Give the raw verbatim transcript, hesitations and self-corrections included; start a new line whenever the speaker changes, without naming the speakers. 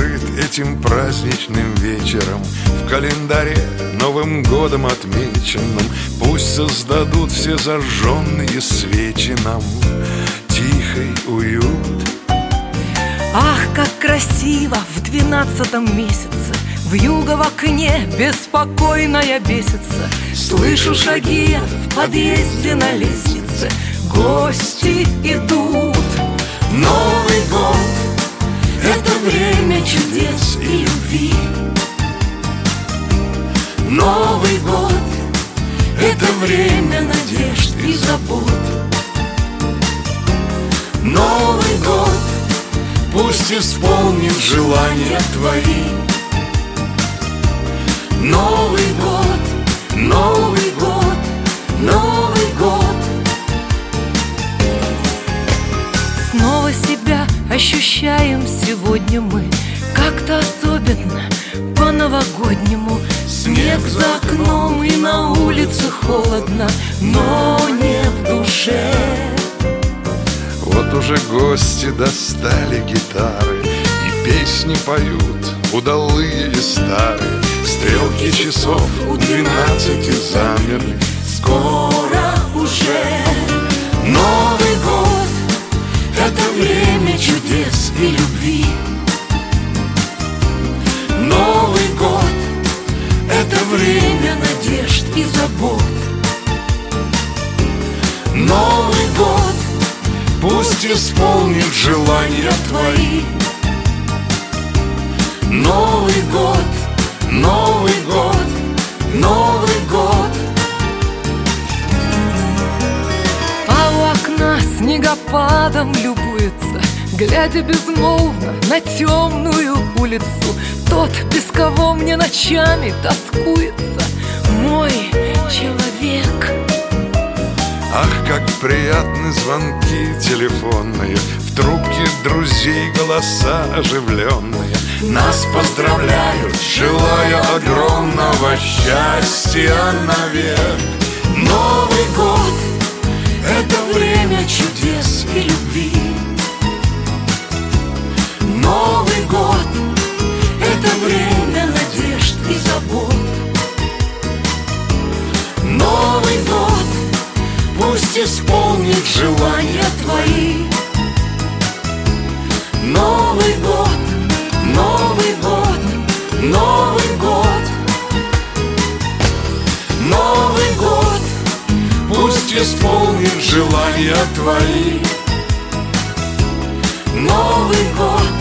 открыт этим праздничным вечером, в календаре Новым годом отмеченным. Пусть создадут все зажженные свечи нам тихий уют.
Ах, как красиво в двенадцатом месяце, вьюга в окне беспокойная бесится. Слышу шаги в подъезде на лестнице, гости идут.
Новый год —
это время чудес и любви.
Новый год —
это время надежд и забот.
Новый год пусть исполнит желания твои. Новый год, Новый год, Новый год.
Снова себя ощущаем сегодня мы, как-то особенно, по-новогоднему. Снег за окном и на улице холодно, но не в душе.
Вот уже гости достали гитары и песни поют, удалые и старые. Стрелки часов у двенадцати замерли.
Скоро уже
Новый год —
это время чудес и любви.
Новый год —
это время надежд и забот.
Новый год пусть исполнит желания твои. Новый год, Новый год, Новый год.
А у окна снегопадом любуется, глядя безмолвно на темную улицу. Тот, без кого мне ночами тоскуется, мой человек.
Ах, как приятны звонки телефонные, в трубке друзей голоса оживленные. Нас поздравляют, желая огромного счастья навек. Новый год —
это время чудес и любви.
Новый год
— это время надежд и забот.
Новый год пусть исполнит желания твои. Новый год, Новый год, Новый год. Новый год пусть исполнит желания твои. Новый год,